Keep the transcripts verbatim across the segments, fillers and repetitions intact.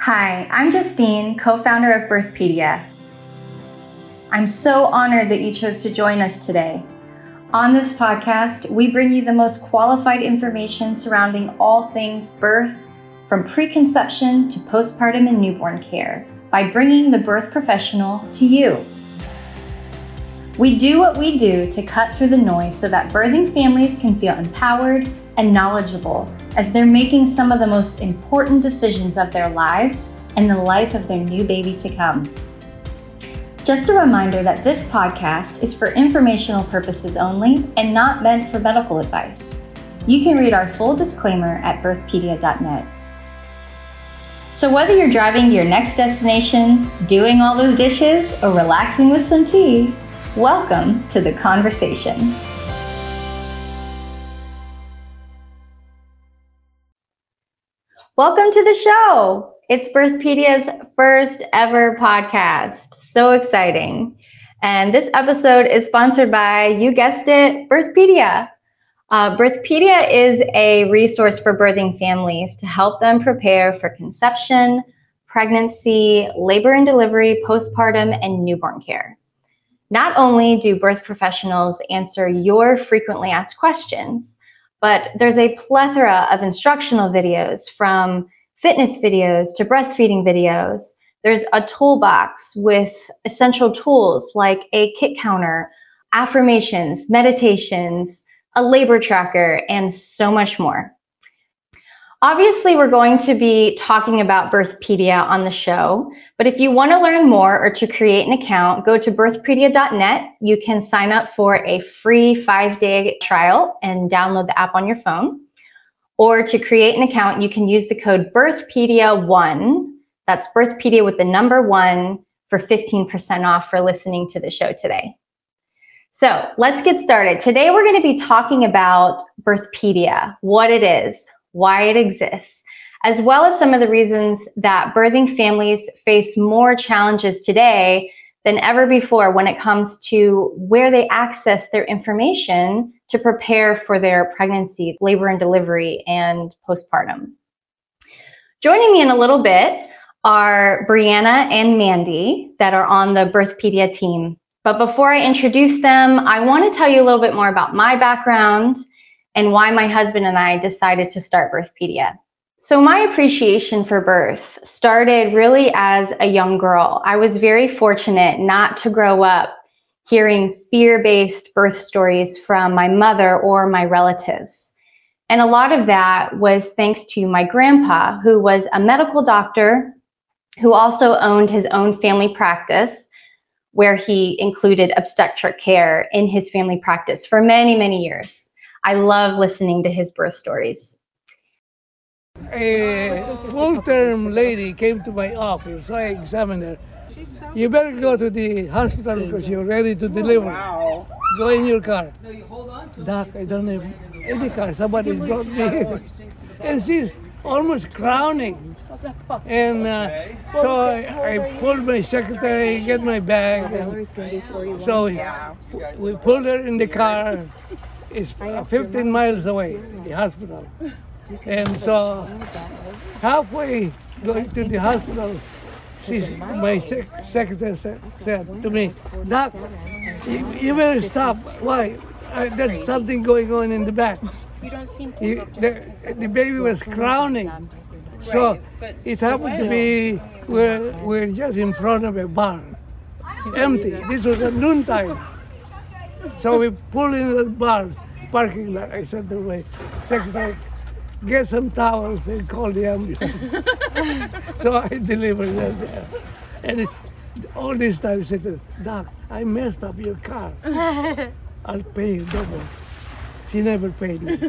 Hi, I'm Justine, co-founder of Birthpedia. I'm so honored that you chose to join us today. On this podcast, we bring you the most qualified information surrounding all things birth, from preconception to postpartum and newborn care, by bringing the birth professional to you. We do what we do to cut through the noise so that birthing families can feel empowered and knowledgeable as they're making some of the most important decisions of their lives and the life of their new baby to come. Just a reminder that this podcast is for informational purposes only and not meant for medical advice. You can read our full disclaimer at birthpedia dot net. So whether you're driving to your next destination, doing all those dishes, or relaxing with some tea, welcome to the conversation. Welcome to the show. It's Birthpedia's first ever podcast. So exciting. And this episode is sponsored by, you guessed it, Birthpedia. Uh, Birthpedia is a resource for birthing families to help them prepare for conception, pregnancy, labor and delivery, postpartum, and newborn care. Not only do birth professionals answer your frequently asked questions, but there's a plethora of instructional videos, from fitness videos to breastfeeding videos. There's a toolbox with essential tools like a kit counter, affirmations, meditations, a labor tracker, and so much more. Obviously, we're going to be talking about Birthpedia on the show, but if you want to learn more or to create an account, go to birthpedia dot net. You can sign up for a free five-day trial and download the app on your phone. Or to create an account, you can use the code Birthpedia one. That's Birthpedia with the number one for fifteen percent off for listening to the show today. So let's get started. Today, we're going to be talking about Birthpedia, what it is, why it exists, as well as some of the reasons that birthing families face more challenges today than ever before when it comes to where they access their information to prepare for their pregnancy, labor and delivery, and postpartum. Joining me in a little bit are Brianna and Mandy that are on the Birthpedia team. But before I introduce them, I want to tell you a little bit more about my background and why my husband and I decided to start Birthpedia. So my appreciation for birth started really as a young girl. I was very fortunate not to grow up hearing fear-based birth stories from my mother or my relatives. And a lot of that was thanks to my grandpa, who was a medical doctor who also owned his own family practice, where he included obstetric care in his family practice for many, many years. I love listening to his birth stories. A full-term lady came to my office, so I examined her. You better go to the hospital because you're ready to deliver. Wow. Go in your car. Doc, I don't have any car. Somebody brought me here. And she's almost crowning. And uh, so I, I pulled my secretary, get my bag. And so we, we pulled her in the car. It's fifteen miles away, the hospital. And so halfway going to the hospital, she, my sec- secretary said, said to me, Doc, you, you better stop. Why? Uh, there's something going on in the back. You don't seem You, the, the baby was crowning. So it happened to be, we're, we're just in front of a barn, empty. This was at noontime. So we pulled in the barn, parking lot. I said to my secretary, get some towels and call the ambulance. So I delivered that there. And it's all this time she said, Doc, I messed up your car. I'll pay you double. She never paid me.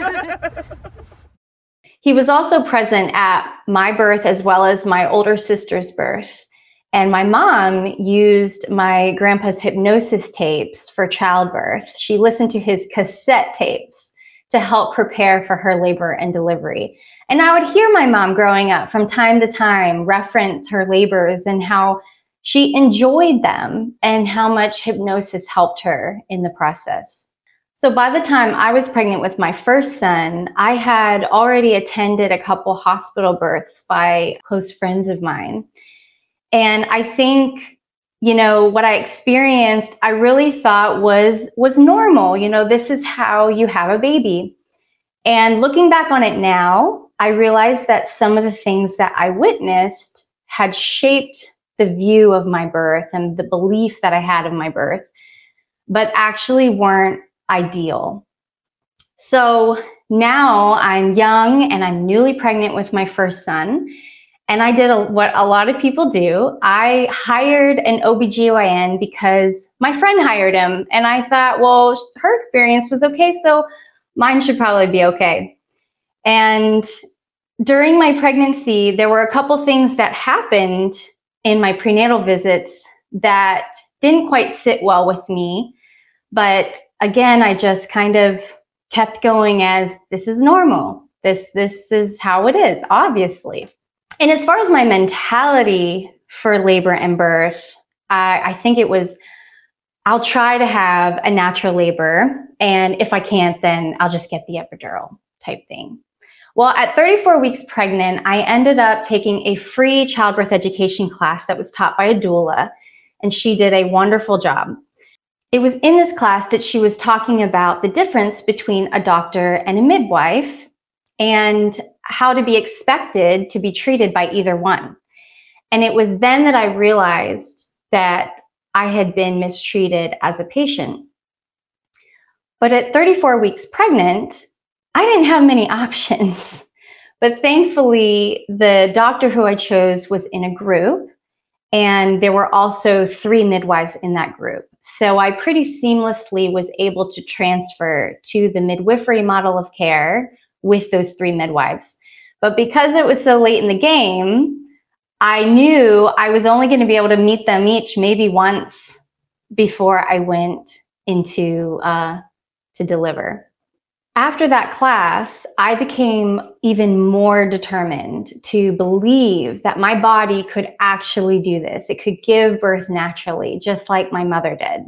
He was also present at my birth as well as my older sister's birth. And my mom used my grandpa's hypnosis tapes for childbirth. She listened to his cassette tapes to help prepare for her labor and delivery. And I would hear my mom growing up from time to time reference her labors and how she enjoyed them and how much hypnosis helped her in the process. So by the time I was pregnant with my first son, I had already attended a couple hospital births by close friends of mine. And I think, you know, what I experienced, I really thought was, was normal. You know, this is how you have a baby. And looking back on it now, I realized that some of the things that I witnessed had shaped the view of my birth and the belief that I had of my birth, but actually weren't ideal. So now I'm young and I'm newly pregnant with my first son. And I did a, what a lot of people do. I hired an O B G Y N because my friend hired him. And I thought, well, her experience was okay, so mine should probably be okay. And during my pregnancy, there were a couple things that happened in my prenatal visits that didn't quite sit well with me. But again, I just kind of kept going as this is normal. This, this is how it is, obviously. And as far as my mentality for labor and birth, I, I think it was, I'll try to have a natural labor. And if I can't, then I'll just get the epidural type thing. Well, at thirty-four weeks pregnant, I ended up taking a free childbirth education class that was taught by a doula, and she did a wonderful job. It was in this class that she was talking about the difference between a doctor and a midwife and how to be expected to be treated by either one. And it was then that I realized that I had been mistreated as a patient. But at thirty-four weeks pregnant, I didn't have many options. But thankfully, the doctor who I chose was in a group, and there were also three midwives in that group. So I pretty seamlessly was able to transfer to the midwifery model of care with those three midwives. But because it was so late in the game, I knew I was only going to be able to meet them each maybe once before I went into uh, to deliver. After that class, I became even more determined to believe that my body could actually do this. It could give birth naturally, just like my mother did.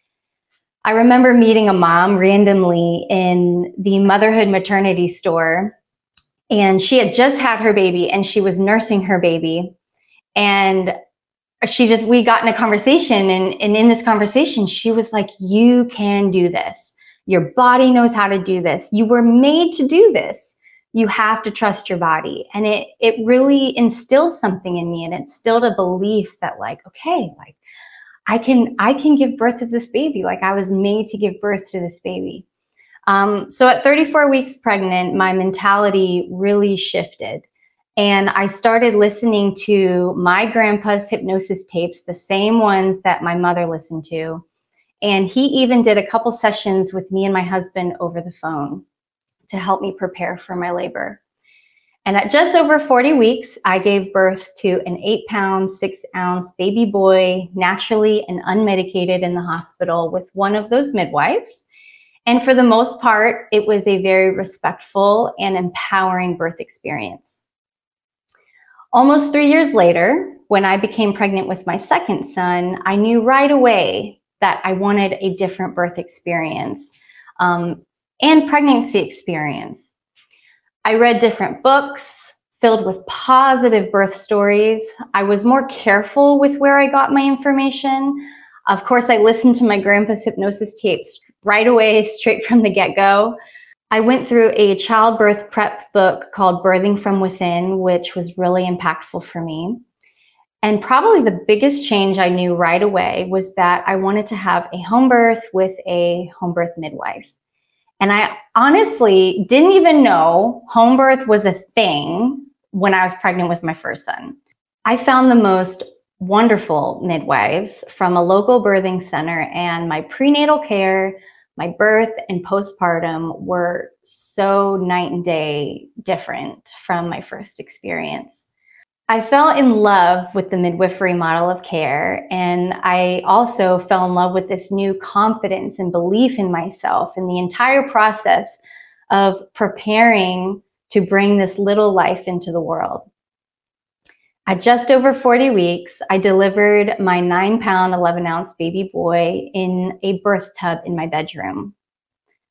I remember meeting a mom randomly in the motherhood maternity store, and she had just had her baby and she was nursing her baby. And she just, we got in a conversation, and, and in this conversation, she was like, you can do this. Your body knows how to do this. You were made to do this. You have to trust your body. And it it really instilled something in me, and it instilled a belief that, like, okay, like I can I can give birth to this baby. Like I was made to give birth to this baby. Um, so at thirty-four weeks pregnant, my mentality really shifted. And I started listening to my grandpa's hypnosis tapes, the same ones that my mother listened to. And he even did a couple sessions with me and my husband over the phone to help me prepare for my labor. And at just over forty weeks, I gave birth to an eight pound, six ounce baby boy, naturally and unmedicated in the hospital with one of those midwives. And for the most part, it was a very respectful and empowering birth experience. Almost three years later, when I became pregnant with my second son, I knew right away that I wanted a different birth experience um, and pregnancy experience. I read different books filled with positive birth stories. I was more careful with where I got my information. Of course, I listened to my grandpa's hypnosis tapes right away, straight from the get-go. I went through a childbirth prep book called Birthing from Within, which was really impactful for me. And probably the biggest change I knew right away was that I wanted to have a home birth with a home birth midwife. And I honestly didn't even know home birth was a thing when I was pregnant with my first son. I found the most wonderful midwives from a local birthing center, and my prenatal care, my birth and postpartum were so night and day different from my first experience. I fell in love with the midwifery model of care, and I also fell in love with this new confidence and belief in myself in the entire process of preparing to bring this little life into the world. At just over forty weeks, I delivered my nine pound, eleven ounce baby boy in a birth tub in my bedroom.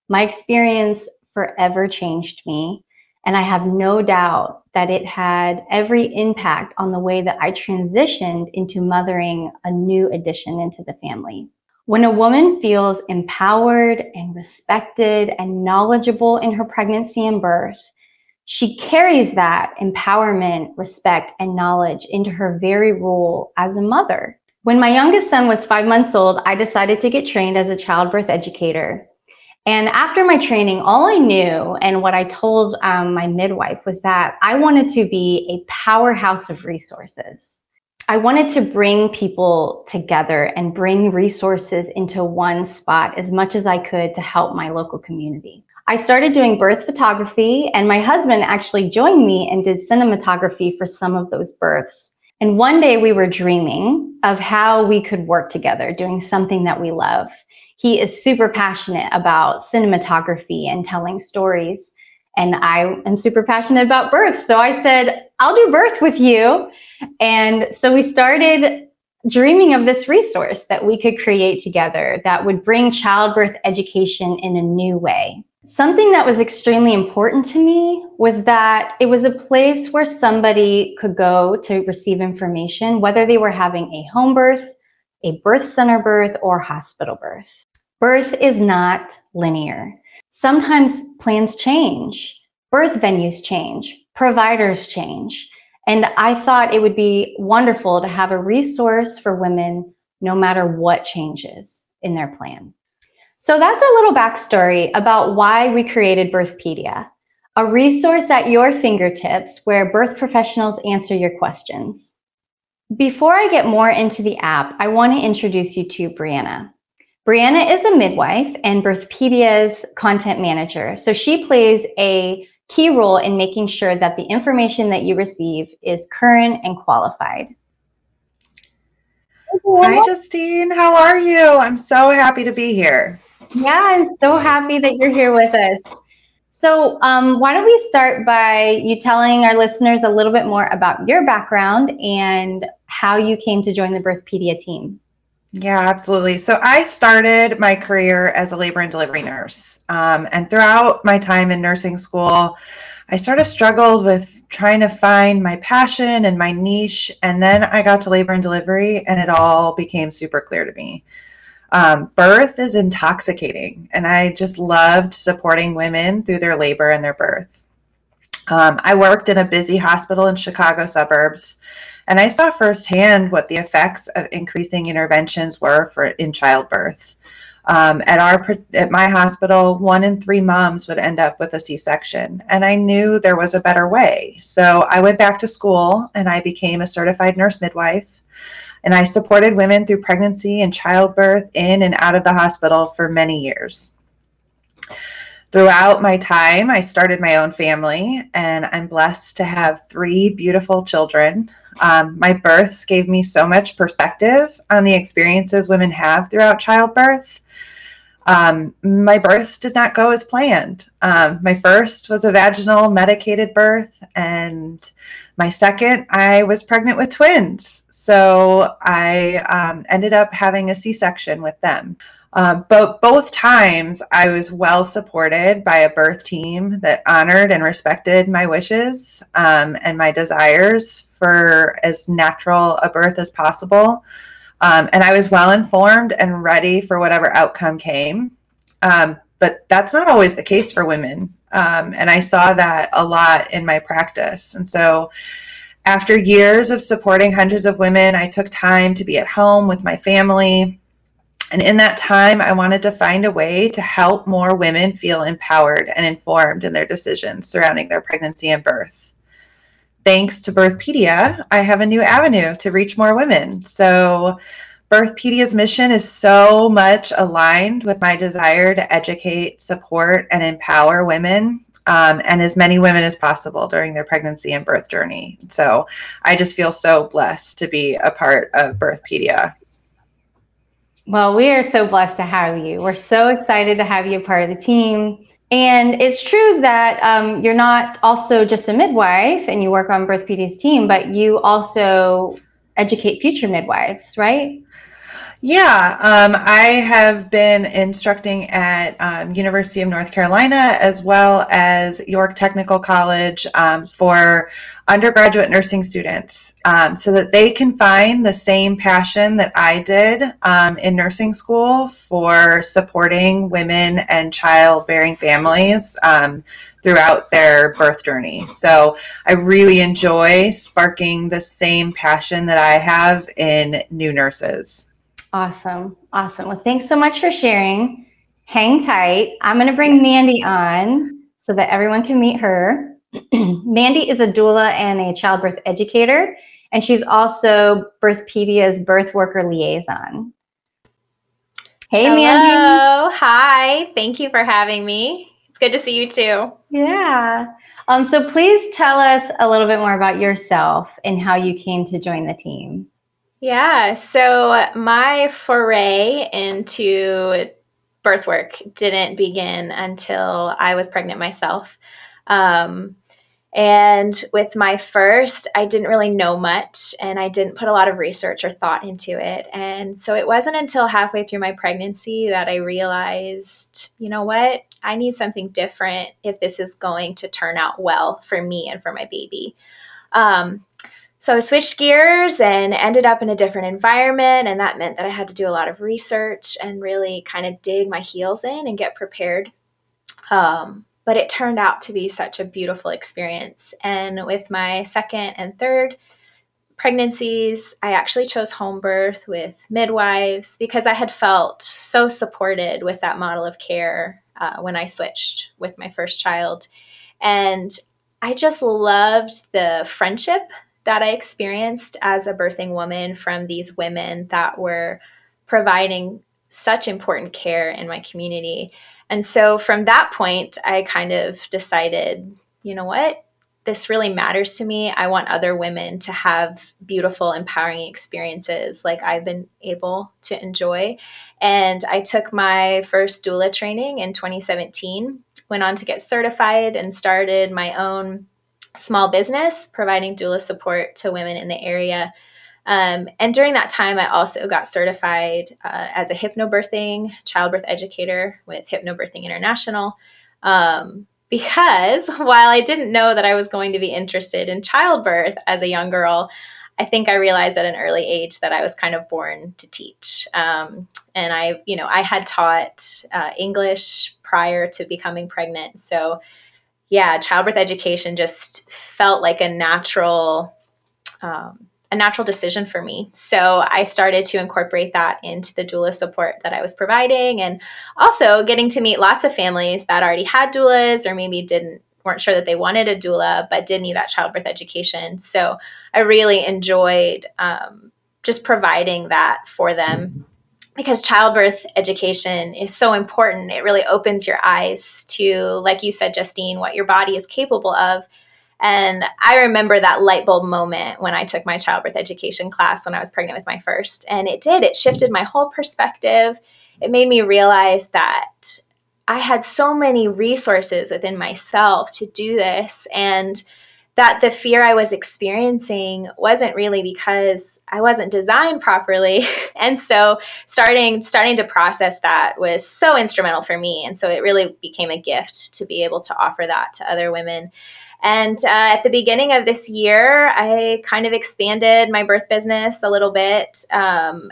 My experience forever changed me, and I have no doubt that it had every impact on the way that I transitioned into mothering a new addition into the family. When a woman feels empowered and respected and knowledgeable in her pregnancy and birth, she carries that empowerment, respect, and knowledge into her very role as a mother. When my youngest son was five months old, I decided to get trained as a childbirth educator. And after my training, all I knew and what I told um, my midwife was that I wanted to be a powerhouse of resources. I wanted to bring people together and bring resources into one spot as much as I could to help my local community. I started doing birth photography, and my husband actually joined me and did cinematography for some of those births. And one day we were dreaming of how we could work together doing something that we love. He is super passionate about cinematography and telling stories, and I am super passionate about birth. So I said, I'll do birth with you. And so we started dreaming of this resource that we could create together that would bring childbirth education in a new way. Something that was extremely important to me was that it was a place where somebody could go to receive information, whether they were having a home birth, a birth center birth, or hospital birth. Birth is not linear. Sometimes plans change, birth venues change, providers change. And I thought it would be wonderful to have a resource for women no matter what changes in their plan. So that's a little backstory about why we created Birthpedia, a resource at your fingertips where birth professionals answer your questions. Before I get more into the app, I want to introduce you to Brianna. Brianna is a midwife and Birthpedia's content manager. So she plays a key role in making sure that the information that you receive is current and qualified. Hi, Justine. How are you? I'm so happy to be here. Yeah, I'm so happy that you're here with us. So um, why don't we start by you telling our listeners a little bit more about your background and how you came to join the Birthpedia team. Yeah, absolutely. So I started my career as a labor and delivery nurse. Um, and throughout my time in nursing school, I sort of struggled with trying to find my passion and my niche. And then I got to labor and delivery, and it all became super clear to me. Um, birth is intoxicating, and I just loved supporting women through their labor and their birth. Um, I worked in a busy hospital in Chicago suburbs, and I saw firsthand what the effects of increasing interventions were for in childbirth. Um, at our at my hospital, one in three moms would end up with a C-section, and I knew there was a better way. So I went back to school, and I became a certified nurse midwife. And I supported women through pregnancy and childbirth in and out of the hospital for many years. Throughout my time, I started my own family, and I'm blessed to have three beautiful children. Um, my births gave me so much perspective on the experiences women have throughout childbirth. Um, my births did not go as planned. Um, my first was a vaginal medicated birth, and my second, I was pregnant with twins. So I um, ended up having a C-section with them. Uh, but both times I was well supported by a birth team that honored and respected my wishes um, and my desires for as natural a birth as possible. Um, and I was well informed and ready for whatever outcome came. Um, but that's not always the case for women. Um, and I saw that a lot in my practice. And so after years of supporting hundreds of women, I took time to be at home with my family. And in that time, I wanted to find a way to help more women feel empowered and informed in their decisions surrounding their pregnancy and birth. Thanks to Birthpedia, I have a new avenue to reach more women. So Birthpedia's mission is so much aligned with my desire to educate, support, and empower women. Um, and as many women as possible during their pregnancy and birth journey. So I just feel so blessed to be a part of Birthpedia. Well, we are so blessed to have you. We're so excited to have you a part of the team. And it's true that um, you're not also just a midwife and you work on Birthpedia's team, but you also educate future midwives, right? Yeah, um, I have been instructing at um, University of North Carolina as well as York Technical College um, for undergraduate nursing students um, so that they can find the same passion that I did um, in nursing school for supporting women and childbearing families um, throughout their birth journey. So I really enjoy sparking the same passion that I have in new nurses. Awesome. Awesome. Well, thanks so much for sharing. Hang tight. I'm going to bring Mandy on so that everyone can meet her. Mandy is a doula and a childbirth educator, and she's also Birthpedia's birth worker liaison. Hey, Hello. Mandy. Hi. Thank you for having me. It's good to see you too. Yeah. Um, so please tell us a little bit more about yourself and how you came to join the team. Yeah, so my foray into birth work didn't begin until I was pregnant myself. Um, and with my first, I didn't really know much and I didn't put a lot of research or thought into it. And so it wasn't until halfway through my pregnancy that I realized, you know what, I need something different if this is going to turn out well for me and for my baby. Um, So I switched gears and ended up in a different environment. And that meant that I had to do a lot of research and really kind of dig my heels in and get prepared. Um, but it turned out to be such a beautiful experience. And with my second and third pregnancies, I actually chose home birth with midwives because I had felt so supported with that model of care uh, when I switched with my first child. And I just loved the friendship that I experienced as a birthing woman from these women that were providing such important care in my community. And so from that point, I kind of decided, you know what, this really matters to me. I want other women to have beautiful, empowering experiences like I've been able to enjoy. And I took my first doula training in twenty seventeen, went on to get certified and started my own small business providing doula support to women in the area. Um, and during that time, I also got certified uh, as a hypnobirthing childbirth educator with Hypnobirthing International. Um, because while I didn't know that I was going to be interested in childbirth as a young girl, I think I realized at an early age that I was kind of born to teach. Um, and I, you know, I had taught uh, English prior to becoming pregnant. So yeah, childbirth education just felt like a natural, um, a natural decision for me. So I started to incorporate that into the doula support that I was providing, and also getting to meet lots of families that already had doulas or maybe didn't weren't sure that they wanted a doula but did need that childbirth education. So I really enjoyed um, just providing that for them. Because childbirth education is so important. It really opens your eyes to, like you said, Justine, what your body is capable of. And I remember that light bulb moment when I took my childbirth education class when I was pregnant with my first. And it did. It shifted my whole perspective. It made me realize that I had so many resources within myself to do this, and that the fear I was experiencing wasn't really because I wasn't designed properly. And so starting starting to process that was so instrumental for me. And so it really became a gift to be able to offer that to other women. And uh, at the beginning of this year, I kind of expanded my birth business a little bit. Um,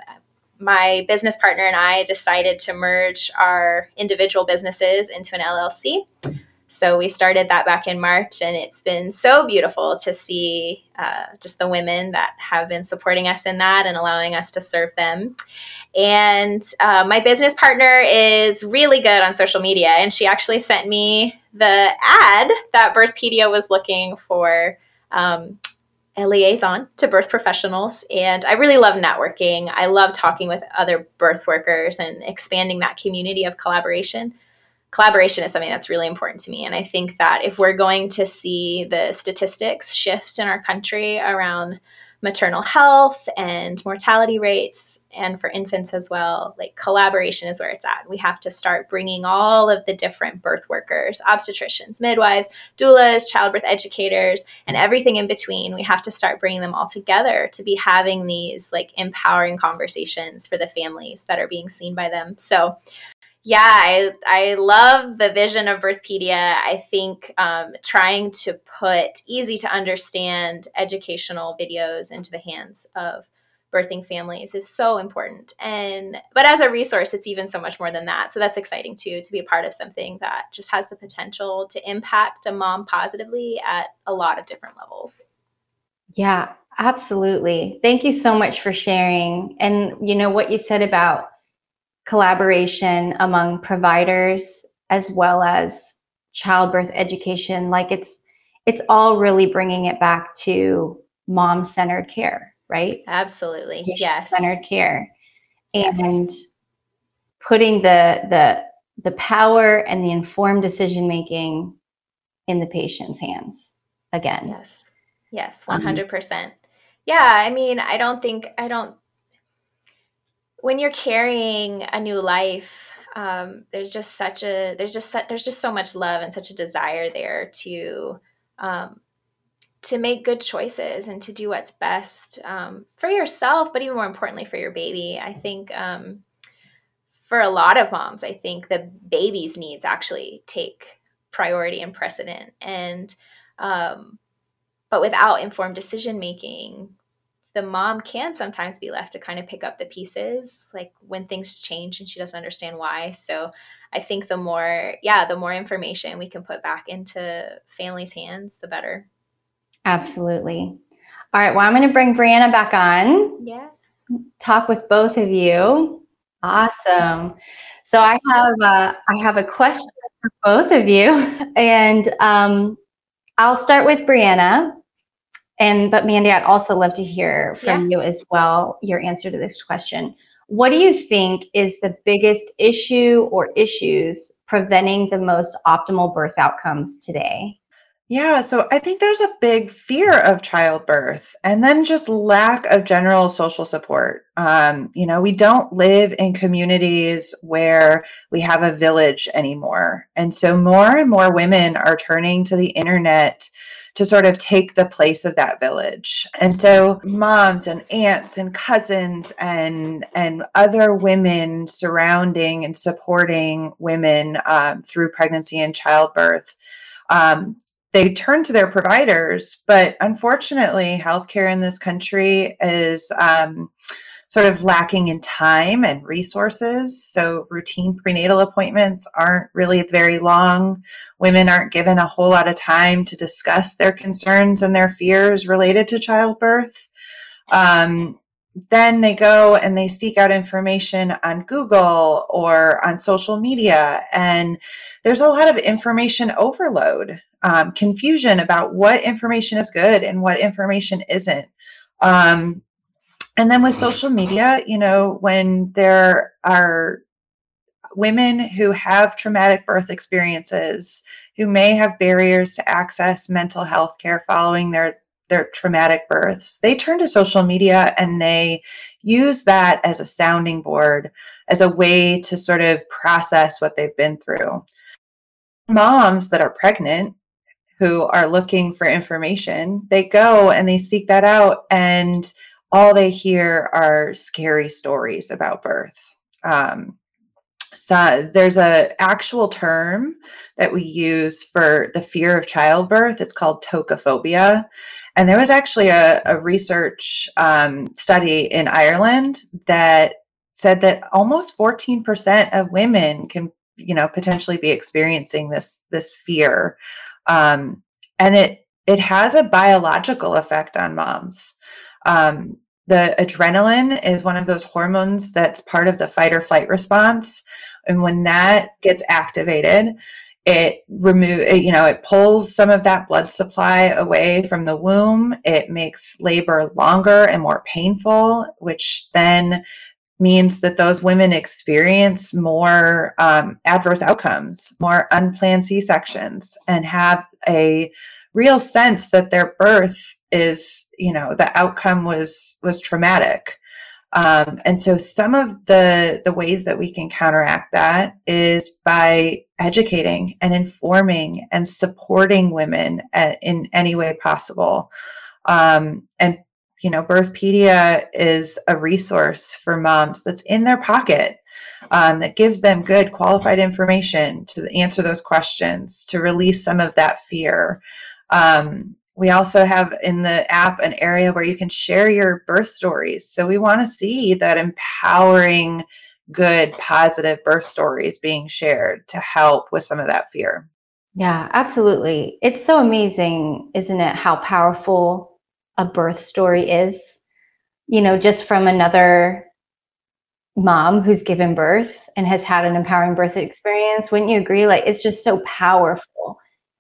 my business partner and I decided to merge our individual businesses into an L L C. So we started that back in March, and it's been so beautiful to see uh, just the women that have been supporting us in that and allowing us to serve them. And uh, my business partner is really good on social media, and she actually sent me the ad that Birthpedia was looking for um, a liaison to birth professionals. And I really love networking. I love talking with other birth workers and expanding that community of collaboration. Collaboration is something that's really important to me. And I think that if we're going to see the statistics shift in our country around maternal health and mortality rates, and for infants as well, like collaboration is where it's at. We have to start bringing all of the different birth workers, obstetricians, midwives, doulas, childbirth educators, and everything in between. We have to start bringing them all together to be having these like empowering conversations for the families that are being seen by them. So yeah, I, I love the vision of Birthpedia. I think um, trying to put easy to understand educational videos into the hands of birthing families is so important. And but as a resource, it's even so much more than that. So that's exciting too, to be a part of something that just has the potential to impact a mom positively at a lot of different levels. Yeah, absolutely. Thank you so much for sharing. And you know what you said about collaboration among providers as well as childbirth education, like it's it's all really bringing it back to mom-centered care, right? Absolutely. Yes. Centered care. Yes. And putting the the the power and the informed decision making in the patient's hands again. Yes. Yes, one hundred percent. Um, yeah, I mean, I don't think I don't when you're carrying a new life, um, there's just such a there's just su- there's just so much love and such a desire there to um, to make good choices and to do what's best um, for yourself, but even more importantly for your baby. I think um, for a lot of moms, I think the baby's needs actually take priority and precedent, and um, but without informed decision making, the mom can sometimes be left to kind of pick up the pieces, like when things change and she doesn't understand why. So I think the more, yeah, the more information we can put back into families' hands, the better. Absolutely. All right. Well, I'm going to bring Brianna back on. Yeah. Talk with both of you. Awesome. So I have a, I have a question for both of you, and um, I'll start with Brianna. And but Mandy, I'd also love to hear from yeah. you as well, your answer to this question. What do you think is the biggest issue or issues preventing the most optimal birth outcomes today? Yeah, so I think there's a big fear of childbirth and then just lack of general social support. Um, you know, we don't live in communities where we have a village anymore. And so more and more women are turning to the internet to sort of take the place of that village. And so moms and aunts and cousins and and other women surrounding and supporting women um, through pregnancy and childbirth, um, they turn to their providers. But unfortunately, healthcare in this country is um, sort of lacking in time and resources. So routine prenatal appointments aren't really very long. Women aren't given a whole lot of time to discuss their concerns and their fears related to childbirth. Um, then they go and they seek out information on Google or on social media. And there's a lot of information overload, um, confusion about what information is good and what information isn't. Um, And then with social media, you know, when there are women who have traumatic birth experiences, who may have barriers to access mental health care following their, their traumatic births, they turn to social media and they use that as a sounding board, as a way to sort of process what they've been through. Moms that are pregnant who are looking for information, they go and they seek that out, and all they hear are scary stories about birth. Um, so there's a actual term that we use for the fear of childbirth. It's called tocophobia. And there was actually a, a research um, study in Ireland that said that almost fourteen percent of women can, you know, potentially be experiencing this, this fear. Um, and it, it has a biological effect on moms. Um, the adrenaline is one of those hormones that's part of the fight or flight response. And when that gets activated, it remove, you know, it pulls some of that blood supply away from the womb. It makes labor longer and more painful, which then means that those women experience more um, adverse outcomes, more unplanned C-sections, and have a real sense that their birth is, you know, the outcome was was traumatic. Um, and so some of the the ways that we can counteract that is by educating and informing and supporting women at, in any way possible. Um, and you know, Birthpedia is a resource for moms that's in their pocket, um, that gives them good qualified information to answer those questions, to release some of that fear. Um, we also have in the app an area where you can share your birth stories. So we want to see that empowering, good, positive birth stories being shared to help with some of that fear. Yeah, absolutely. It's so amazing, isn't it, how powerful a birth story is? You know, just from another mom who's given birth and has had an empowering birth experience. Wouldn't you agree? Like, it's just so powerful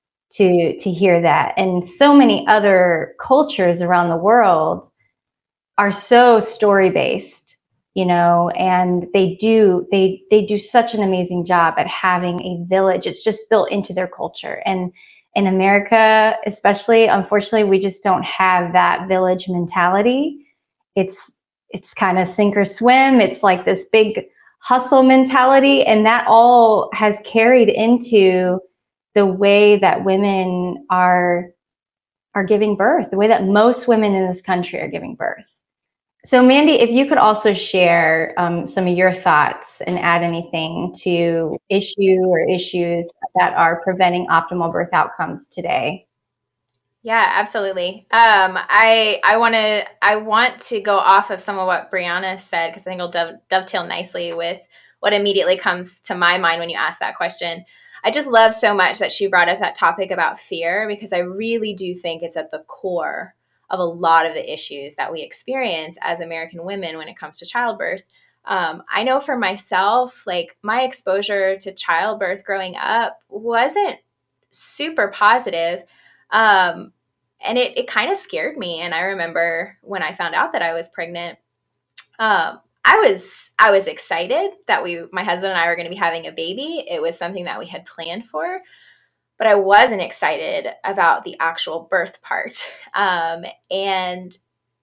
to to hear that. And so many other cultures around the world are so story based, you know, and they do they they do such an amazing job at having a village. It's just built into their culture. And in America, especially, unfortunately, we just don't have that village mentality. It's it's kind of sink or swim. It's like this big hustle mentality, and that all has carried into the way that women are are giving birth, the way that most women in this country are giving birth. So Mandy, if you could also share um, some of your thoughts and add anything to issue or issues that are preventing optimal birth outcomes today. Yeah, absolutely. Um, I I want to I want to go off of some of what Brianna said, because I think it'll dove, dovetail nicely with what immediately comes to my mind when you ask that question. I just love so much that she brought up that topic about fear, because I really do think it's at the core of a lot of the issues that we experience as American women when it comes to childbirth. Um, I know for myself, like, my exposure to childbirth growing up wasn't super positive. Um, and it, it kind of scared me. And I remember when I found out that I was pregnant, um, I was, I was excited that we, my husband and I were going to be having a baby. It was something that we had planned for, but I wasn't excited about the actual birth part. Um, and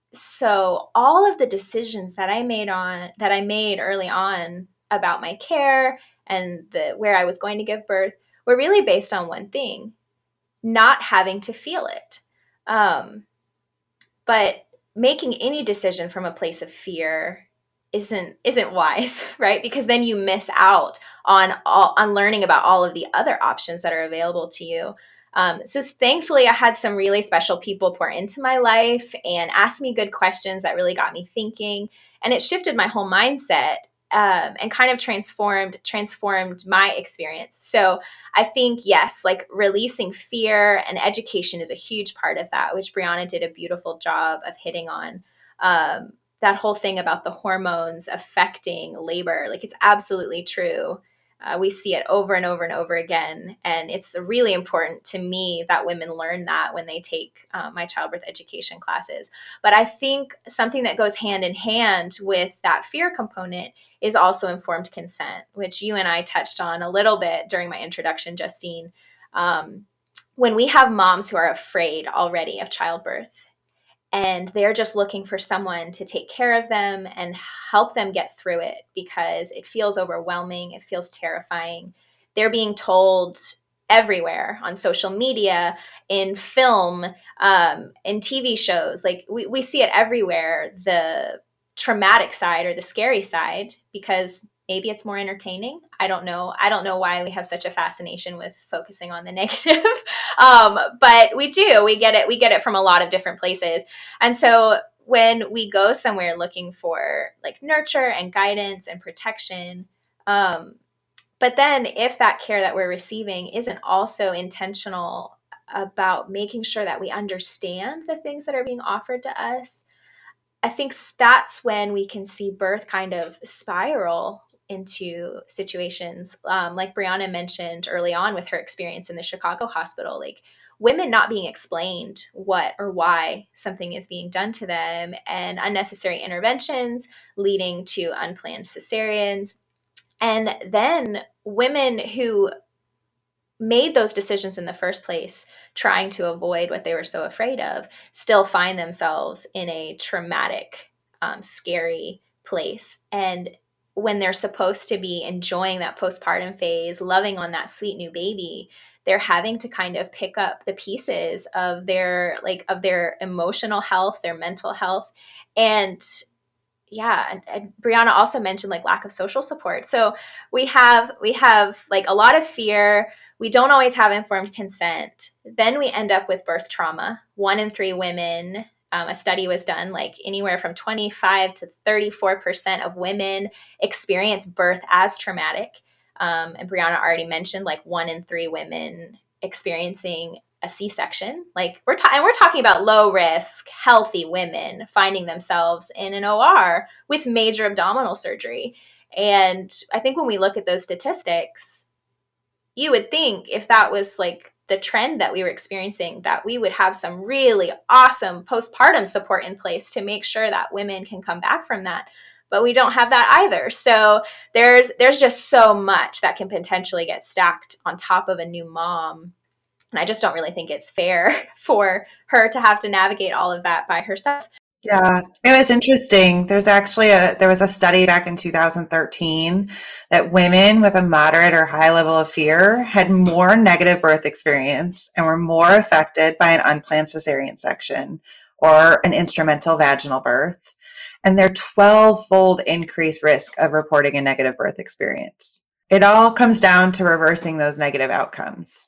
so all of the decisions that I made on, that I made early on about my care and the, where I was going to give birth were really based on one thing: not having to feel it. Um, but making any decision from a place of fear isn't isn't wise, right? Because then you miss out on all, on learning about all of the other options that are available to you. Um, so thankfully, I had some really special people pour into my life and ask me good questions that really got me thinking, and it shifted my whole mindset. Um, and kind of transformed transformed my experience. So I think, yes, like, releasing fear and education is a huge part of that, which Brianna did a beautiful job of hitting on. Um, that whole thing about the hormones affecting labor, like, it's absolutely true. Uh, we see it over and over and over again. And it's really important to me that women learn that when they take uh, my childbirth education classes. But I think something that goes hand in hand with that fear component is also informed consent, which you and I touched on a little bit during my introduction, Justine. Um, when we have moms who are afraid already of childbirth, and they're just looking for someone to take care of them and help them get through it because it feels overwhelming, it feels terrifying. They're being told everywhere on social media, in film, um, in T V shows, like, we, we see it everywhere, the traumatic side or the scary side, because maybe it's more entertaining. I don't know. I don't know why we have such a fascination with focusing on the negative. um, but we do, we get it. We get it from a lot of different places. And so when we go somewhere looking for, like, nurture and guidance and protection, um, but then if that care that we're receiving isn't also intentional about making sure that we understand the things that are being offered to us, I think that's when we can see birth kind of spiral into situations um, like Brianna mentioned early on with her experience in the Chicago hospital, like, women not being explained what or why something is being done to them, and unnecessary interventions leading to unplanned cesareans. And then women who made those decisions in the first place, trying to avoid what they were so afraid of, still find themselves in a traumatic, um, scary place. And when they're supposed to be enjoying that postpartum phase, loving on that sweet new baby, they're having to kind of pick up the pieces of their, like, of their emotional health, their mental health. And yeah, and, and Brianna also mentioned like lack of social support. So we have, we have like a lot of fear. We don't always have informed consent. Then we end up with birth trauma. One in three women, um, a study was done, like anywhere from twenty-five to thirty-four percent of women experience birth as traumatic. Um, and Brianna already mentioned like one in three women experiencing a C-section. Like we're ta- and we're talking about low risk, healthy women finding themselves in an O R with major abdominal surgery. And I think when we look at those statistics, you would think if that was like the trend that we were experiencing, that we would have some really awesome postpartum support in place to make sure that women can come back from that. But we don't have that either. So there's there's just so much that can potentially get stacked on top of a new mom. And I just don't really think it's fair for her to have to navigate all of that by herself. Yeah, it was interesting. There's actually a there was a study back in two thousand thirteen that women with a moderate or high level of fear had more negative birth experience and were more affected by an unplanned cesarean section or an instrumental vaginal birth, and their twelve-fold increased risk of reporting a negative birth experience. It all comes down to reversing those negative outcomes.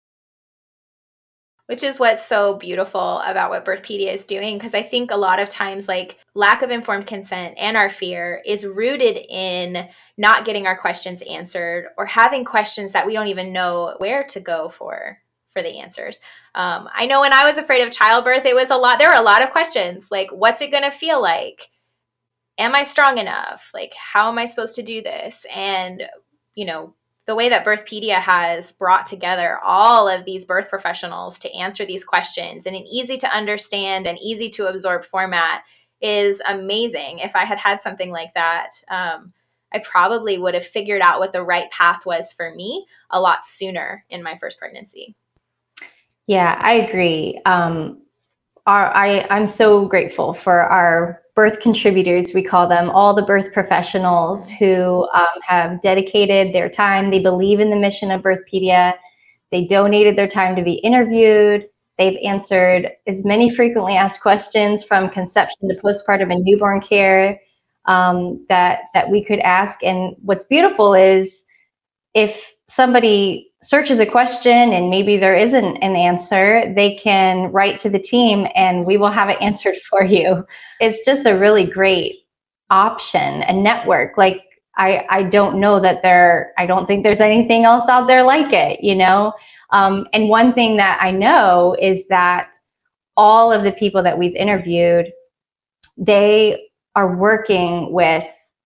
Which is what's so beautiful about what Birthpedia is doing, because I think a lot of times like lack of informed consent and our fear is rooted in not getting our questions answered or having questions that we don't even know where to go for for the answers. Um, I know when I was afraid of childbirth, it was a lot. There were a lot of questions like, what's it going to feel like? Am I strong enough? Like, how am I supposed to do this? And, you know, the way that Birthpedia has brought together all of these birth professionals to answer these questions in an easy to understand and easy to absorb format is amazing. If I had had something like that, um, I probably would have figured out what the right path was for me a lot sooner in my first pregnancy. Yeah, I agree. Um, our, I, I'm so grateful for our birth contributors, we call them, all the birth professionals who um, have dedicated their time. They believe in the mission of Birthpedia. They donated their time to be interviewed. They've answered as many frequently asked questions from conception to postpartum and newborn care um, that, that we could ask. And what's beautiful is if somebody searches a question and maybe there isn't an answer, they can write to the team and we will have it answered for you. It's just a really great option, a network. Like I, I don't know that there, I don't think there's anything else out there like it, you know? Um, and one thing that I know is that all of the people that we've interviewed, they are working with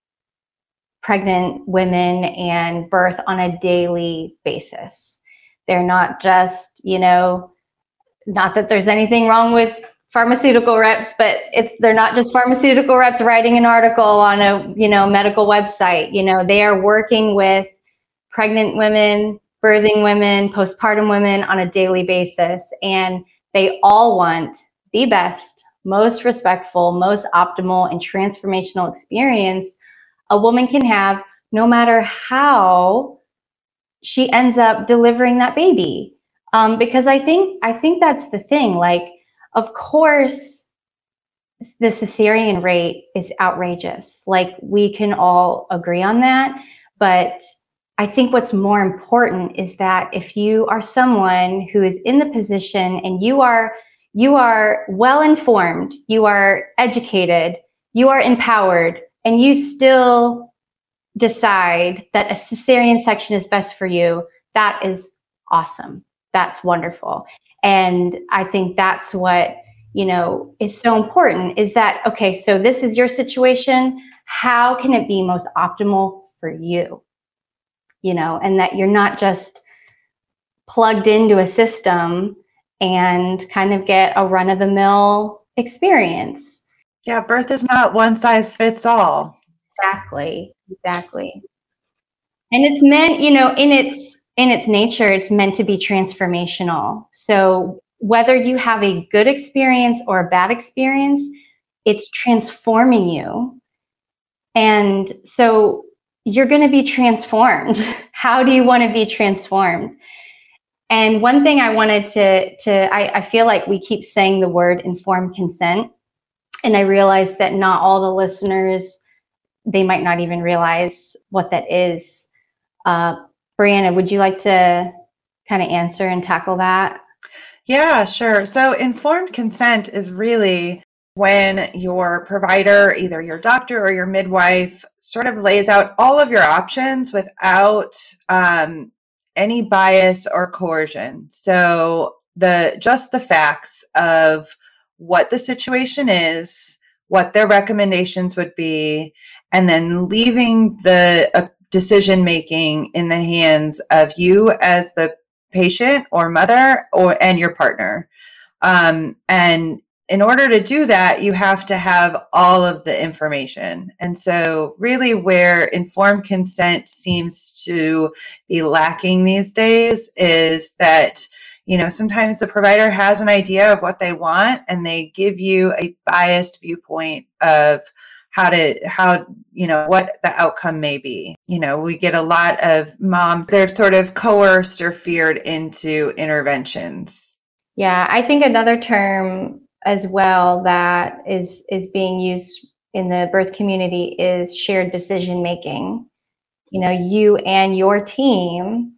pregnant women and birth on a daily basis. They're not just, you know, not that there's anything wrong with pharmaceutical reps, but it's they're not just pharmaceutical reps writing an article on a, you know, medical website. You know, they are working with pregnant women, birthing women, postpartum women on a daily basis. And they all want the best, most respectful, most optimal and transformational experience a woman can have, no matter how she ends up delivering that baby. Um, because I think I think that's the thing. Like, of course, the cesarean rate is outrageous. Like, we can all agree on that. But I think what's more important is that if you are someone who is in the position and you are you are well informed, you are educated, you are empowered, and you still decide that a cesarean section is best for you, that is awesome. That's wonderful. And I think that's what, you know, is so important is that, okay, so this is your situation. How can it be most optimal for you? You know, and that you're not just plugged into a system and kind of get a run-of-the-mill experience. Yeah, birth is not one size fits all. Exactly, exactly. And it's meant, you know, in its in its nature, it's meant to be transformational. So whether you have a good experience or a bad experience, it's transforming you. And so you're going to be transformed. How do you want to be transformed? And one thing I wanted to, to I, I feel like we keep saying the word informed consent. And I realize that not all the listeners, they might not even realize what that is. Uh, Brianna, would you like to kind of answer and tackle that? Yeah, sure. So informed consent is really when your provider, either your doctor or your midwife, sort of lays out all of your options without um, any bias or coercion. So the just the facts of what the situation is, what their recommendations would be, and then leaving the uh, decision making in the hands of you as the patient or mother or and your partner. Um, and in order to do that, you have to have all of the information. And so really where informed consent seems to be lacking these days is that, you know, sometimes the provider has an idea of what they want and they give you a biased viewpoint of how to, how, you know, what the outcome may be. You know, we get a lot of moms, they're sort of coerced or feared into interventions. Yeah, I think another term as well that is is being used in the birth community is shared decision making. You know, you and your team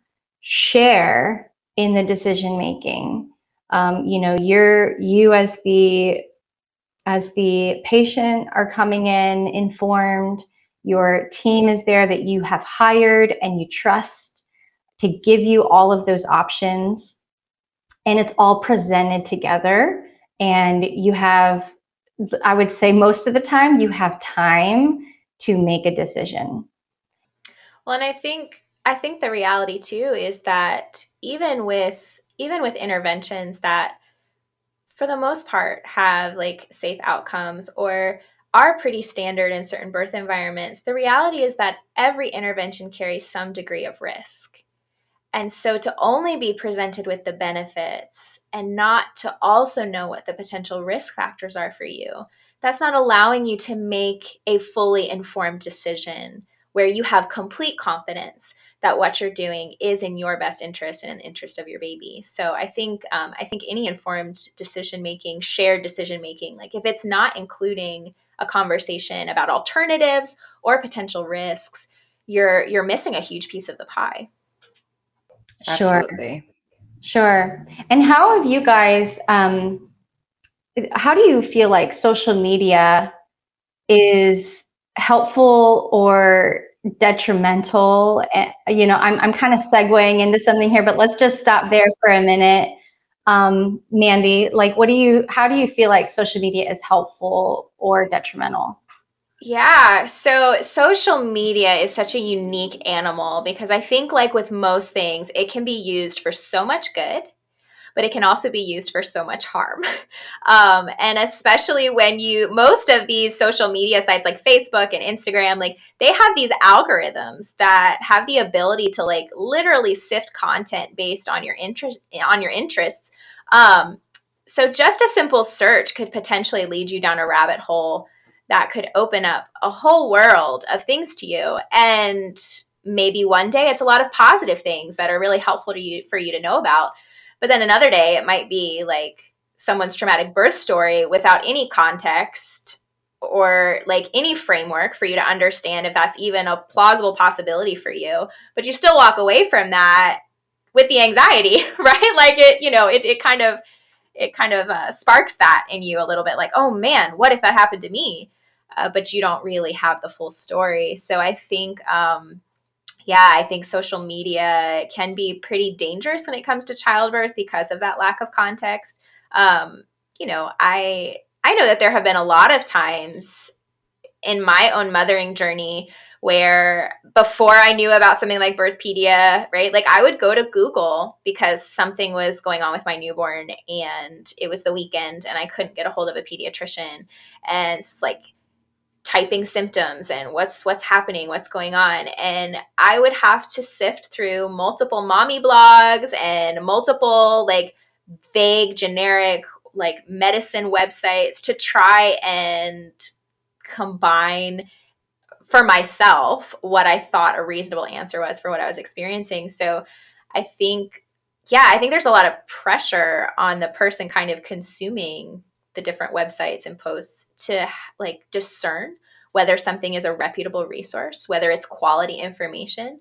share in the decision making. Um, you know, you're you as the as the patient are coming in informed. Your team is there that you have hired and you trust to give you all of those options. And it's all presented together. And you have, I would say most of the time, you have time to make a decision. Well, and I think I think the reality too is that even with even with interventions that for the most part have like safe outcomes or are pretty standard in certain birth environments, the reality is that every intervention carries some degree of risk. And so to only be presented with the benefits and not to also know what the potential risk factors are for you, that's not allowing you to make a fully informed decision where you have complete confidence that what you're doing is in your best interest and in the interest of your baby. So I think um, I think any informed decision making, shared decision making, like if it's not including a conversation about alternatives or potential risks, you're you're missing a huge piece of the pie. Absolutely. Sure. Sure. And how have you guys, um, how do you feel like social media is helpful or detrimental? Uh, You know, I'm, I'm kind of segueing into something here, but let's just stop there for a minute. Um, Mandy, like, what do you, how do you feel like social media is helpful or detrimental? Yeah, so social media is such a unique animal because I think, like with most things, it can be used for so much good, but it can also be used for so much harm. Um, and especially when you, most of these social media sites like Facebook and Instagram, like they have these algorithms that have the ability to like literally sift content based on your interest, on your interests. Um, so just a simple search could potentially lead you down a rabbit hole that could open up a whole world of things to you. And maybe one day it's a lot of positive things that are really helpful to you for you to know about. But then another day it might be like someone's traumatic birth story without any context or like any framework for you to understand if that's even a plausible possibility for you. But you still walk away from that with the anxiety, right? Like it, you know, it, it kind of, it kind of uh, sparks that in you a little bit like, oh man, what if that happened to me? Uh, but you don't really have the full story. So I think, um, yeah, I think social media can be pretty dangerous when it comes to childbirth because of that lack of context. Um, you know, I I know that there have been a lot of times in my own mothering journey where before I knew about something like Birthpedia, right? Like I would go to Google because something was going on with my newborn and it was the weekend and I couldn't get a hold of a pediatrician. And it's like, typing symptoms and what's what's happening, what's going on. And I would have to sift through multiple mommy blogs and multiple like vague, generic, like medicine websites to try and combine for myself what I thought a reasonable answer was for what I was experiencing. So I think, yeah, I think there's a lot of pressure on the person kind of consuming the different websites and posts to like discern whether something is a reputable resource, whether it's quality information.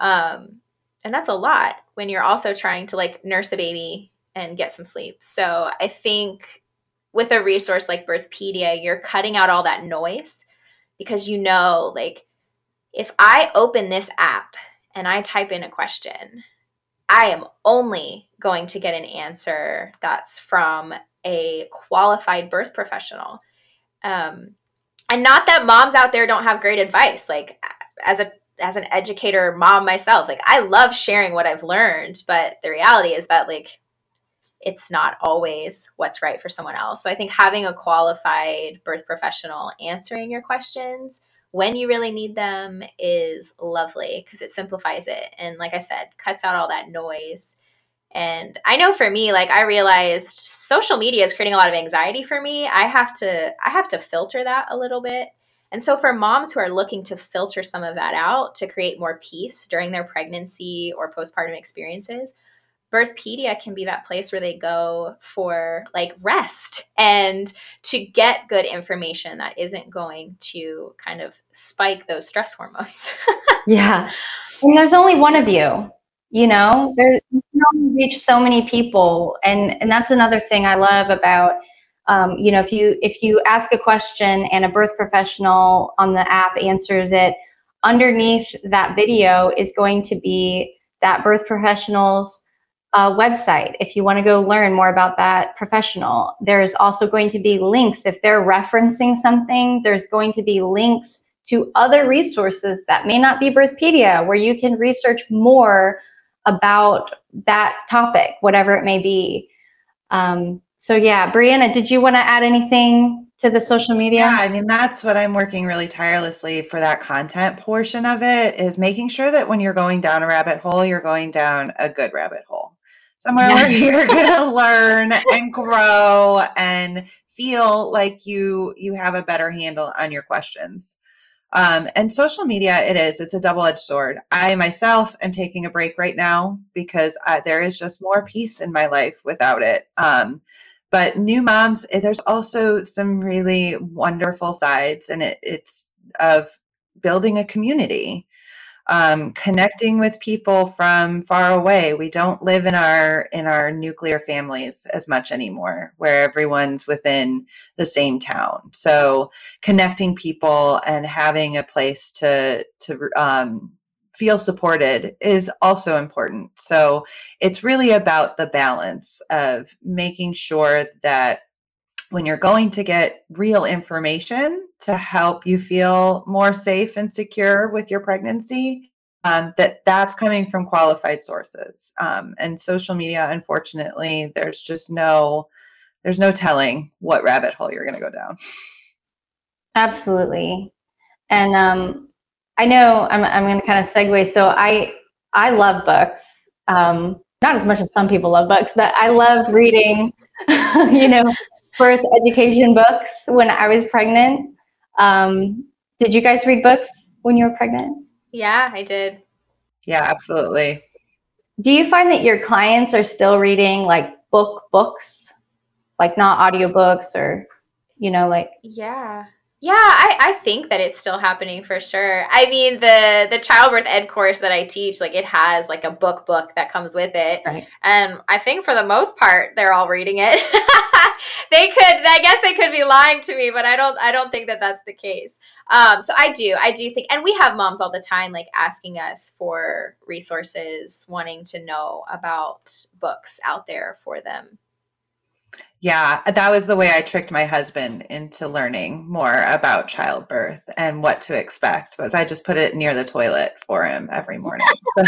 Um, and that's a lot when you're also trying to like nurse a baby and get some sleep. So I think with a resource like Birthpedia, you're cutting out all that noise because you know, like, if I open this app and I type in a question, I am only going to get an answer that's from a qualified birth professional. Um, and not that moms out there don't have great advice. Like as a as an educator mom myself, like I love sharing what I've learned, but the reality is that like it's not always what's right for someone else. So I think having a qualified birth professional answering your questions when you really need them is lovely because it simplifies it. And like I said, cuts out all that noise. And I know for me, like I realized social media is creating a lot of anxiety for me. I have to, I have to filter that a little bit. And so for moms who are looking to filter some of that out to create more peace during their pregnancy or postpartum experiences, Birthpedia can be that place where they go for like rest and to get good information that isn't going to kind of spike those stress hormones. Yeah. And there's only one of you, you know, there, you can only reach so many people. And, and that's another thing I love about, um, you know, if you, if you ask a question and a birth professional on the app answers it, underneath that video is going to be that birth professional's Uh, website. If you want to go learn more about that professional, there's also going to be links. If they're referencing something, there's going to be links to other resources that may not be Birthpedia, where you can research more about that topic, whatever it may be. Um, so yeah, Brianna, did you want to add anything to the social media? Yeah, I mean, that's what I'm working really tirelessly for, that content portion of it, is making sure that when you're going down a rabbit hole, you're going down a good rabbit hole. Somewhere where you're going to learn and grow and feel like you you have a better handle on your questions. Um, and social media, it is, it's a double-edged sword. I myself am taking a break right now because I, there is just more peace in my life without it. Um, but new moms, there's also some really wonderful sides, and it, it's of building a community. Um, connecting with people from far away. We don't live in our in our nuclear families as much anymore, where everyone's within the same town. So connecting people and having a place to to um, feel supported is also important. So it's really about the balance of making sure that when you're going to get real information to help you feel more safe and secure with your pregnancy, um, that that's coming from qualified sources. Um, and social media, unfortunately, there's just no, there's no telling what rabbit hole you're going to go down. Absolutely. And um, I know I'm, I'm going to kind of segue. So I, I love books. Um, not as much as some people love books, but I love reading, you know, birth education books when I was pregnant. Um, did you guys read books when you were pregnant? Yeah, I did. Yeah, absolutely. Do you find that your clients are still reading like book books, like not audiobooks or, you know, like? Yeah. Yeah, I, I think that it's still happening for sure. I mean, the the childbirth ed course that I teach, like it has like a book book that comes with it. Right. And I think for the most part, they're all reading it. They could, I guess they could be lying to me, but I don't, I don't think that that's the case. Um, so I do, I do think, and we have moms all the time, like asking us for resources, wanting to know about books out there for them. Yeah, that was the way I tricked my husband into learning more about childbirth and what to expect, was I just put it near the toilet for him every morning.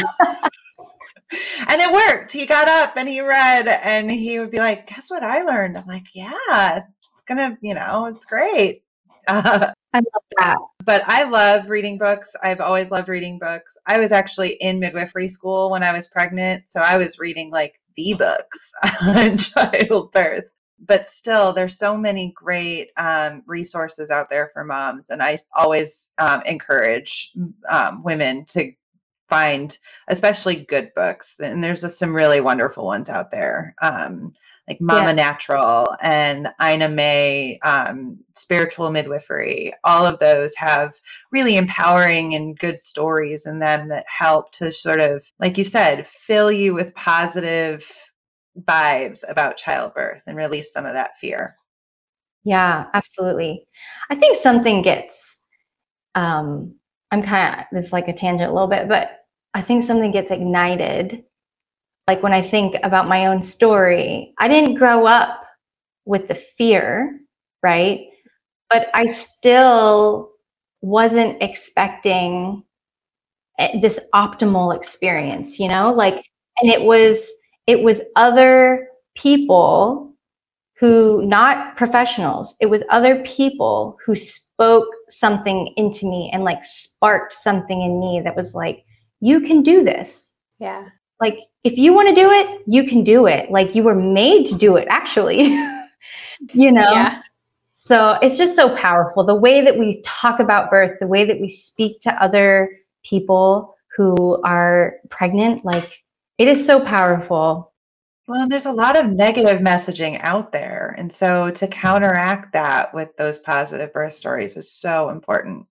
And it worked. He got up and he read and he would be like, guess what I learned? I'm like, yeah, it's going to, you know, it's great. Uh, I love that. But I love reading books. I've always loved reading books. I was actually in midwifery school when I was pregnant, so I was reading like the books on childbirth. But still, there's so many great um, resources out there for moms, and I always um, encourage um, women to find especially good books. And there's just some really wonderful ones out there. Um, like Mama Yeah. Natural and Ina May, um, Spiritual Midwifery. All of those have really empowering and good stories in them that help to sort of, like you said, fill you with positive vibes about childbirth and release some of that fear. Yeah, absolutely. I think something gets, um, I'm kind of, this is like a tangent a little bit, but I think something gets ignited. Like when I think about my own story, I didn't grow up with the fear, right? But I still wasn't expecting this optimal experience, you know, like, and it was, it was other people who, not professionals, it was other people who spoke something into me and like sparked something in me that was like, you can do this. Yeah. Like, if you want to do it, you can do it. Like, you were made to do it, actually, you know? Yeah. So it's just so powerful. The way that we talk about birth, the way that we speak to other people who are pregnant, like, it is so powerful. Well, there's a lot of negative messaging out there. And so to counteract that with those positive birth stories is so important.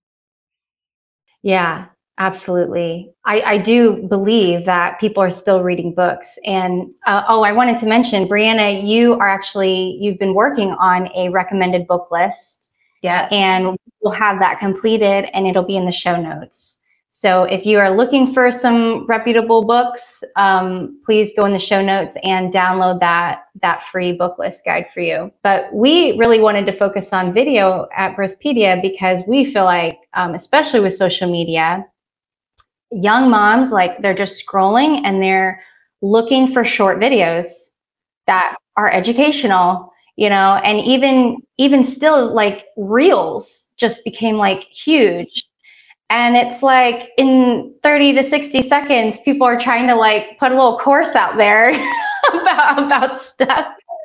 Yeah, absolutely. I, I do believe that people are still reading books. And uh, oh, I wanted to mention, Brianna, you are actually, you've been working on a recommended book list. Yes. And we'll have that completed and it'll be in the show notes. So if you are looking for some reputable books, um, please go in the show notes and download that, that free book list guide for you. But we really wanted to focus on video at Birthpedia because we feel like, um, especially with social media, young moms, like they're just scrolling and they're looking for short videos that are educational, you know, and even, even still like reels just became like huge. And it's like in thirty to sixty seconds, people are trying to like put a little course out there about, about stuff.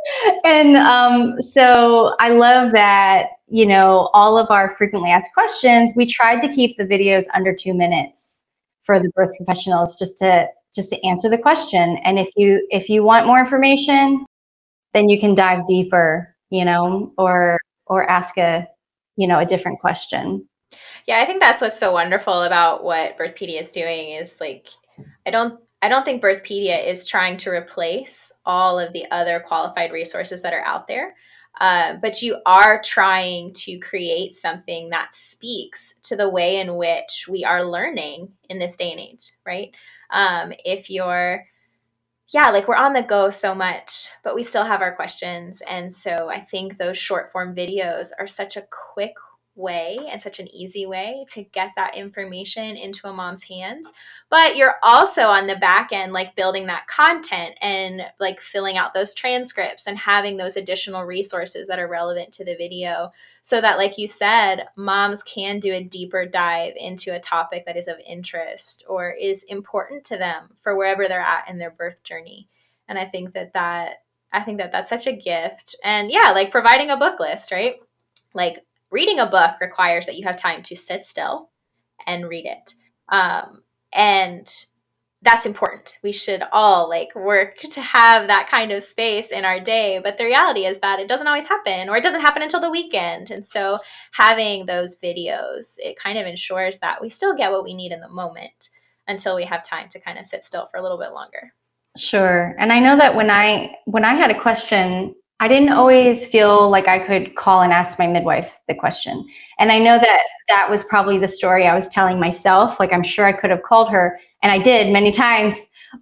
And um, so I love that, you know, all of our frequently asked questions, we tried to keep the videos under two minutes for the birth professionals just to, just to answer the question. And if you, if you want more information, then you can dive deeper, you know, or, or ask a, you know, a different question. Yeah, I think that's what's so wonderful about what Birthpedia is doing is like, I don't, I don't think Birthpedia is trying to replace all of the other qualified resources that are out there. Uh, but you are trying to create something that speaks to the way in which we are learning in this day and age, right? Um, if you're, yeah, like we're on the go so much, but we still have our questions. And so I think those short form videos are such a quick way and such an easy way to get that information into a mom's hands. But you're also on the back end, like building that content and like filling out those transcripts and having those additional resources that are relevant to the video so that, like you said, moms can do a deeper dive into a topic that is of interest or is important to them for wherever they're at in their birth journey. And I think that that, I think that that's such a gift. And yeah, like providing a book list, right? Like, reading a book requires that you have time to sit still and read it. Um, and that's important. We should all like work to have that kind of space in our day. But the reality is that it doesn't always happen, or it doesn't happen until the weekend. And so having those videos, it kind of ensures that we still get what we need in the moment until we have time to kind of sit still for a little bit longer. Sure. And I know that when I, when I had a question, I didn't always feel like I could call and ask my midwife the question. And I know that that was probably the story I was telling myself. Like, I'm sure I could have called her, and I did many times.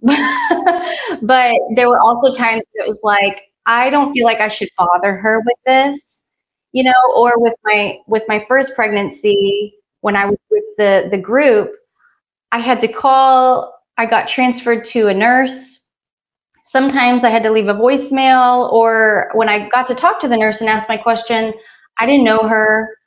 But there were also times that it was like, I don't feel like I should bother her with this, you know, or with my, with my first pregnancy, when I was with the, the group, I had to call, I got transferred to a nurse. Sometimes I had to leave a voicemail, or when I got to talk to the nurse and ask my question, I didn't know her.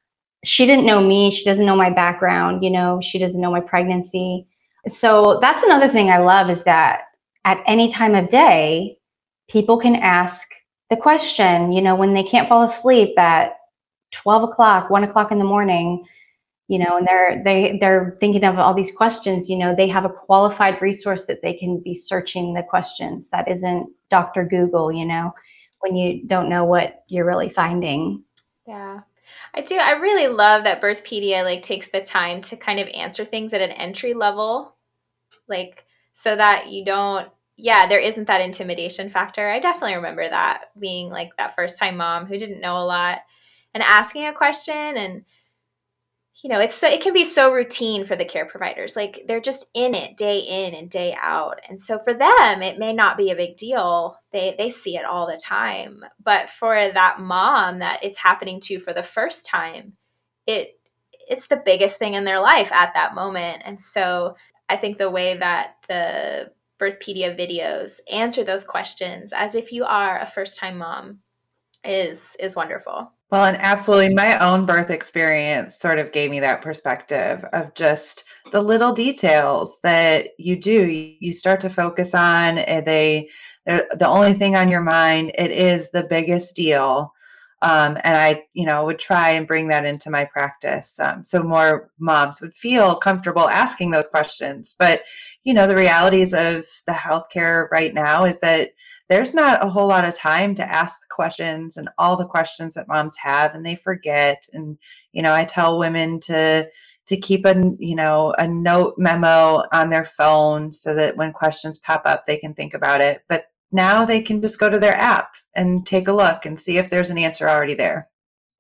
she didn't know me. She doesn't know my background. You know, she doesn't know my pregnancy. So that's another thing I love is that at any time of day, people can ask the question, you know, when they can't fall asleep at twelve o'clock, one o'clock in the morning, you know, and they're, they, they're thinking of all these questions, you know, they have a qualified resource that they can be searching the questions. That isn't Doctor Google, you know, when you don't know what you're really finding. Yeah. I do. I really love that Birthpedia like takes the time to kind of answer things at an entry level, like so that you don't, yeah, there isn't that intimidation factor. I definitely remember that being like that first time mom who didn't know a lot and asking a question. And, you know, it's so, it can be so routine for the care providers. Like they're just in it day in and day out. And so for them, it may not be a big deal. They, they see it all the time. But for that mom that it's happening to for the first time, it it's the biggest thing in their life at that moment. And so I think the way that the Birthpedia videos answer those questions as if you are a first-time mom is is wonderful. Well, and absolutely my own birth experience sort of gave me that perspective of just the little details that you do. You start to focus on, and they, they're the only thing on your mind. It is the biggest deal. Um, and I, you know, would try and bring that into my practice. Um, so more moms would feel comfortable asking those questions. But, you know, the realities of the healthcare right now is that there's not a whole lot of time to ask the questions and all the questions that moms have, and they forget. And, you know, I tell women to, to keep a, you know, a note memo on their phone so that when questions pop up, they can think about it. But now they can just go to their app and take a look and see if there's an answer already there.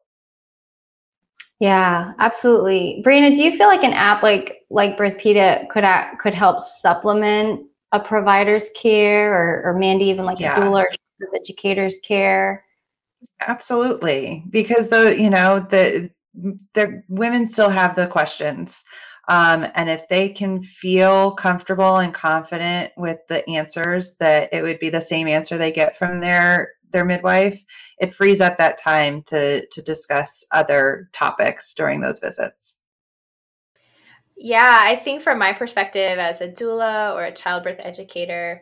Yeah, absolutely. Brianna, do you feel like an app like like Birthpedia could uh, could help supplement a provider's care, or, or Mandy, even like Yeah. a doula or birth educator's care? Absolutely, because the you know the the women still have the questions, um, and if they can feel comfortable and confident with the answers, that it would be the same answer they get from their their midwife, it frees up that time to to discuss other topics during those visits. Yeah, I think from my perspective as a doula or a childbirth educator,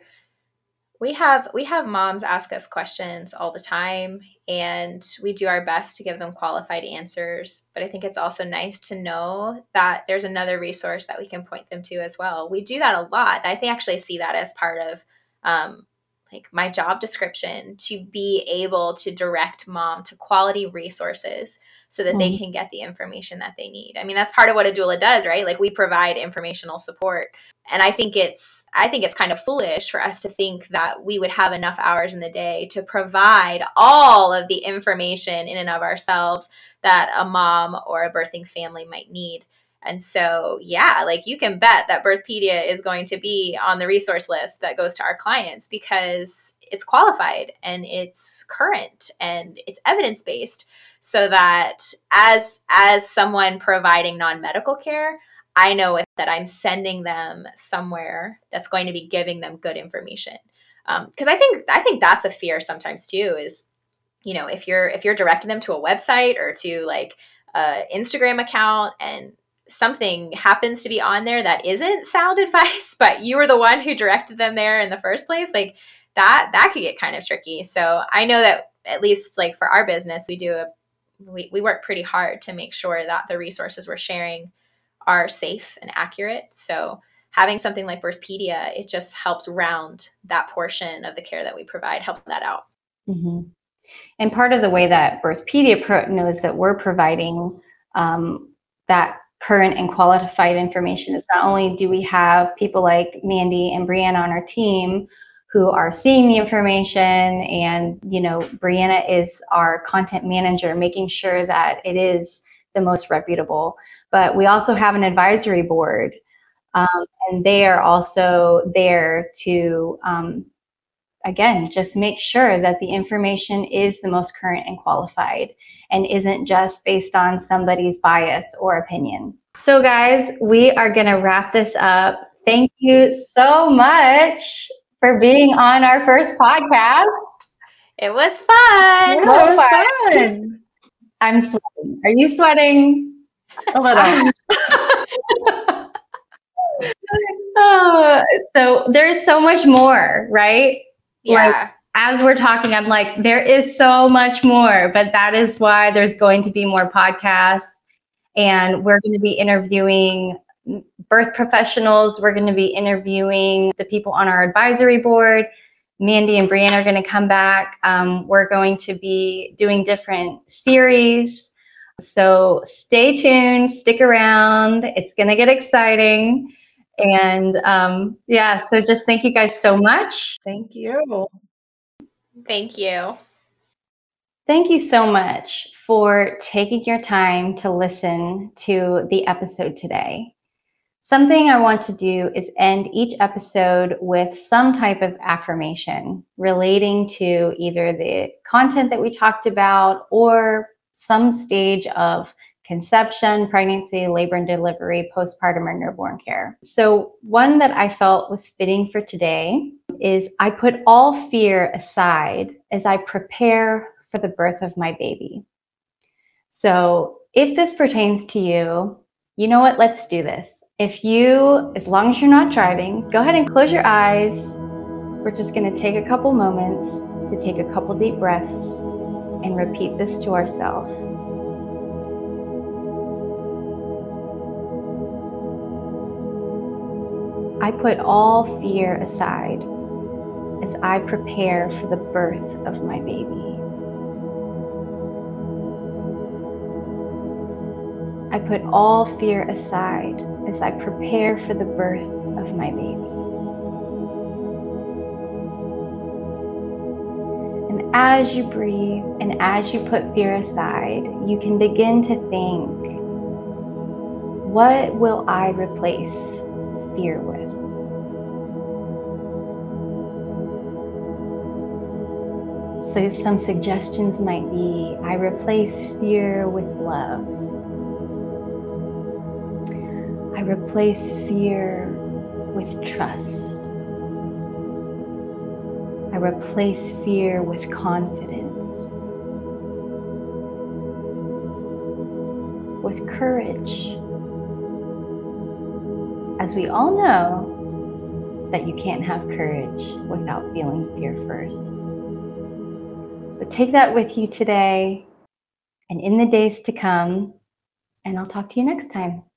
we have we have moms ask us questions all the time, and we do our best to give them qualified answers. But I think it's also nice to know that there's another resource that we can point them to as well. We do that a lot. I think actually see that as part of um, like my job description, to be able to direct mom to quality resources so that they can get the information that they need. I mean, that's part of what a doula does, right? Like we provide informational support. And I think it's I think it's kind of foolish for us to think that we would have enough hours in the day to provide all of the information in and of ourselves that a mom or a birthing family might need. And so, yeah, like you can bet that Birthpedia is going to be on the resource list that goes to our clients, because it's qualified and it's current and it's evidence-based, so that as as someone providing non-medical care, I know that I'm sending them somewhere that's going to be giving them good information. Because um, I think I think that's a fear sometimes too. Is, you know, if you're if you're directing them to a website or to like an Instagram account, and something happens to be on there that isn't sound advice, but you were the one who directed them there in the first place, like that that could get kind of tricky. So I know that at least like for our business, we do a we we work pretty hard to make sure that the resources we're sharing are safe and accurate. So having something like Birthpedia, it just helps round that portion of the care that we provide, help that out. Mm-hmm. And part of the way that Birthpedia pro- knows that we're providing um, that current and qualified information is not only do we have people like Mandy and Brianna on our team who are seeing the information, and, you know, Brianna is our content manager, making sure that it is the most reputable. But we also have an advisory board, um, and they are also there to, um, again, just make sure that the information is the most current and qualified and isn't just based on somebody's bias or opinion. So guys, we are going to wrap this up. Thank you so much for being on our first podcast. It was fun. Yeah, it was fun. I'm sweating. Are you sweating? A little. Oh, so there's so much more, right? Yeah. Like, as we're talking, I'm like, there is so much more, but that is why there's going to be more podcasts, and we're going to be interviewing birth professionals. We're going to be interviewing the people on our advisory board. Mandy and Brianna are going to come back. Um, we're going to be doing different series. So stay tuned, stick around. It's going to get exciting. And um, yeah, so just thank you guys so much. Thank you. Thank you. Thank you so much for taking your time to listen to the episode today. Something I want to do is end each episode with some type of affirmation relating to either the content that we talked about or some stage of conception, pregnancy, labor and delivery, postpartum, or newborn care. So one that I felt was fitting for today is I put all fear aside as I prepare for the birth of my baby. So if this pertains to you, you know what? Let's do this. If you, as long as you're not driving, go ahead and close your eyes. We're just going to take a couple moments to take a couple deep breaths and repeat this to ourselves. I put all fear aside as I prepare for the birth of my baby. I put all fear aside as I prepare for the birth of my baby. And as you breathe and as you put fear aside, you can begin to think, what will I replace fear with? So some suggestions might be, I replace fear with love. I replace fear with trust. I replace fear with confidence, with courage. As we all know that you can't have courage without feeling fear first. So take that with you today and in the days to come, and I'll talk to you next time.